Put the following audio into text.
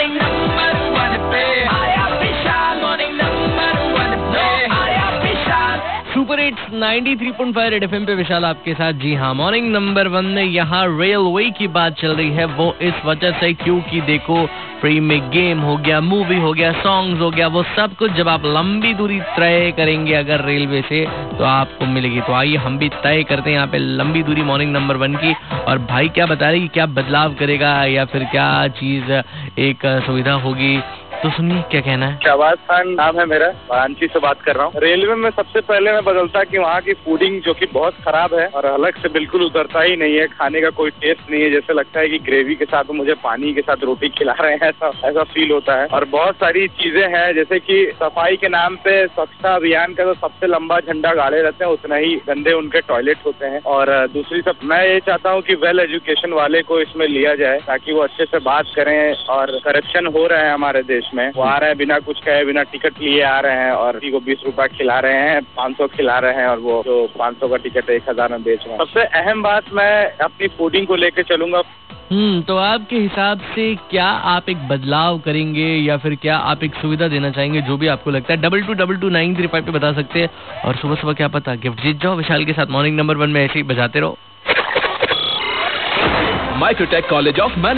Morning number 1 पे आया विशाल, morning number 1 पे आया Vishal. Super hits 93.5 red FM पे विशाल आपके साथ। जी हाँ, मॉर्निंग नंबर 1 में यहाँ रेलवे की बात चल रही है। वो इस वजह से क्योंकि देखो, फ्री में गेम हो गया, मूवी हो गया, सॉन्ग्स हो गया, वो सब कुछ जब आप लंबी दूरी तय करेंगे अगर रेलवे से तो आपको मिलेगी। तो आइए हम भी तय करते हैं यहाँ पे लंबी दूरी मॉर्निंग नंबर 1 की। और भाई क्या बता रही, क्या बदलाव करेगा या फिर क्या चीज एक सुविधा होगी, तो सुनिए क्या कहना है। शहबाज खान नाम है मेरा, वाराणसी से बात कर रहा हूँ। रेलवे में सबसे पहले मैं बदलता कि वहाँ की फूडिंग जो कि बहुत खराब है और अलग से बिल्कुल उतरता ही नहीं है, खाने का कोई टेस्ट नहीं है, जैसे लगता है कि ग्रेवी के साथ मुझे पानी के साथ रोटी खिला रहे हैं, ऐसा फील होता है। और बहुत सारी चीजें हैं जैसे कि सफाई के नाम पे स्वच्छता अभियान का तो सबसे लंबा झंडा गाड़े रहते हैं, उतना ही गंदे उनके टॉयलेट होते हैं। और दूसरी सब मैं ये चाहता हूँ कि वेल एजुकेशन वाले को इसमें लिया जाए ताकि वो अच्छे से बात करें। और करप्शन हो रहा है हमारे देश में, वो आ रहे हैं बिना कुछ कहे, बिना टिकट लिए आ रहे हैं और किसी को 20 रुपया खिला रहे हैं, 500 खिला रहे हैं और वो जो 500 का टिकट 1000 में बेच रहे हैं। सबसे अहम बात मैं अपनी फूडिंग को लेकर चलूंगा। तो आपके हिसाब से क्या आप एक बदलाव करेंगे या फिर क्या आप एक सुविधा देना चाहेंगे, जो भी आपको लगता है 22222935 पे बता सकते हैं। और सुबह सुबह क्या पता गिफ्ट जीत जाओ विशाल के साथ। मॉर्निंग नंबर 1 में ऐसे ही बजाते रहो। Microtek college of